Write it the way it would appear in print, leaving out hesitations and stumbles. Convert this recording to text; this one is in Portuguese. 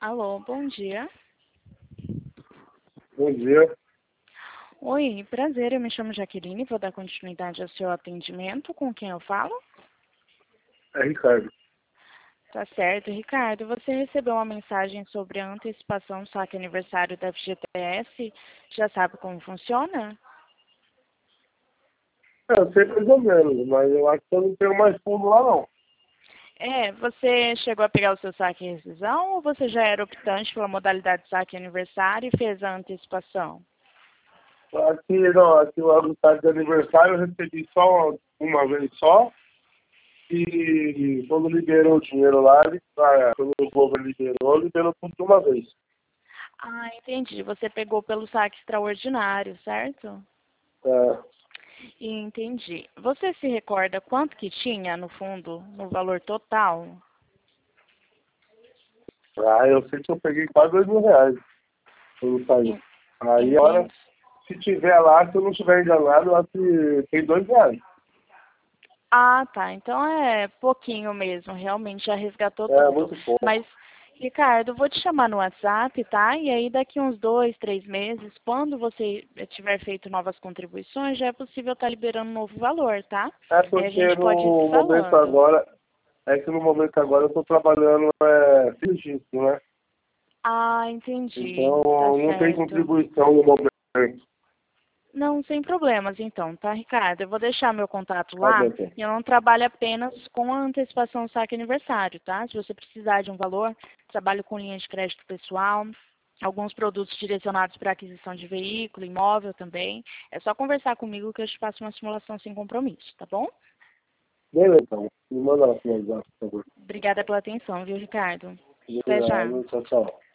Alô, bom dia. Bom dia, Oi, prazer, eu me chamo Jaqueline, vou dar continuidade ao seu atendimento. Com quem eu falo? é Ricardo. Tá certo, Ricardo. Você recebeu uma mensagem sobre a antecipação do saque aniversário da FGTS? Já sabe como funciona? Eu sei mais ou menos, mas eu acho que eu não tenho mais fundo lá não. Você chegou a pegar o seu saque em rescisão ou você já era optante pela modalidade saque aniversário e fez a antecipação? Aqui, não, aqui lá no site de aniversário eu recebi só uma vez só. E quando liberou o dinheiro lá, quando o governo liberou tudo de uma vez. Ah, entendi. Você pegou pelo saque extraordinário, certo? É, Entendi. Você se recorda quanto que tinha no fundo, no valor total? eu sei que eu peguei quase R$ 2.000 quando saiu. En- Aí, Entendi. se tiver lá, se eu não estiver enganado, eu acho que tem R$ 2. Ah, tá. Então é pouquinho mesmo. Realmente já resgatou É, tudo. muito pouco. Mas, Ricardo, eu vou te chamar no WhatsApp, tá? E aí daqui uns 2, 3 meses, quando você tiver feito novas contribuições, já é possível estar liberando um novo valor, tá? É Aí a porque gente pode ir se no momento falando. agora, eu estou trabalhando registro, né? Ah, entendi. Então Tá não tem certo. contribuição no momento. Não, sem problemas então, tá, Ricardo? Eu vou deixar meu contato Tá bom, lá então. e eu não trabalho apenas com a antecipação do saque aniversário, tá? Se você precisar de um valor, trabalho com linha de crédito pessoal, alguns produtos direcionados para aquisição de veículo, imóvel também. É só conversar comigo que eu te faço uma simulação sem compromisso, tá bom? Beleza, então. Me manda lá pro WhatsApp, por favor. Obrigada pela atenção, viu, Ricardo? Até já. Obrigado. Tchau, tchau.